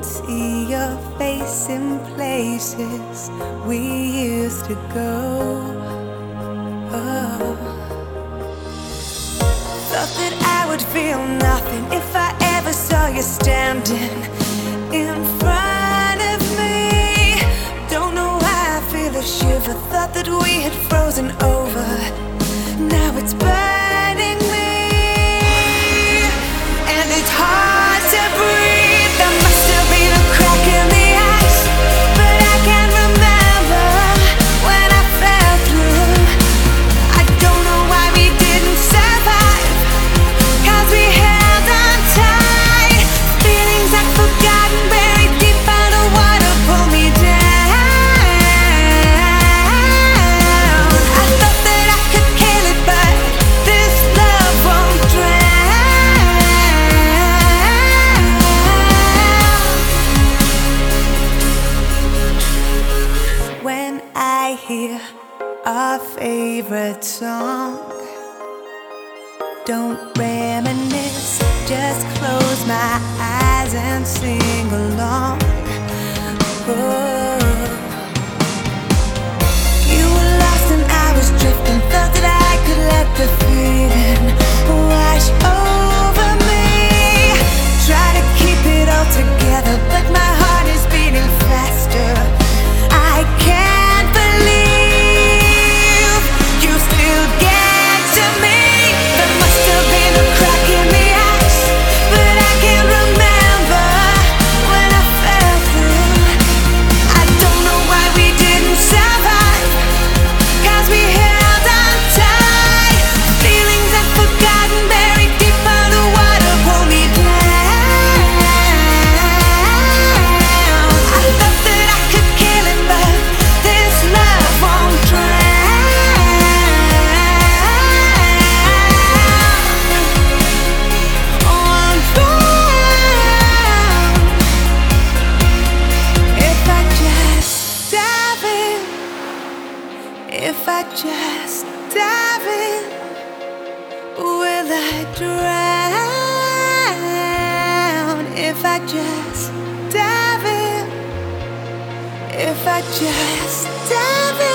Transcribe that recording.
see your face in places we used to go. Oh. Thought that I would feel nothing if I ever saw you standing in front of me. Don't know why I feel a shiver. Thought that we had frozen over. Now it's burning me, and it's hard to breathe. There must have been a crack in the ice, but I can't remember when I fell through. I don't know why we didn't survive, 'cause we held on tight. Feelings I've forgotten, buried deep underwater, pull me down. I thought that I could kill it, but this love won't drown. When I hear our favorite song, don't reminisce, just close my eyes and sing along. Oh. You were lost and I was drifting, thought that I could let the feeling wash over me. Try to keep it all together, but my heart is beating faster. I can't believe you still get to me. There must have been a crack in the ice, but I can't remember when I fell through. I don't know why we didn't survive, 'cause we held on tight. Feelings I've forgotten, buried deep underwater, pull me down. I thought that I could kill it, but this love won't drown. Won't drown. If I just dive in, if I just dive in, will I drown? If I just dive in, if I just dive in.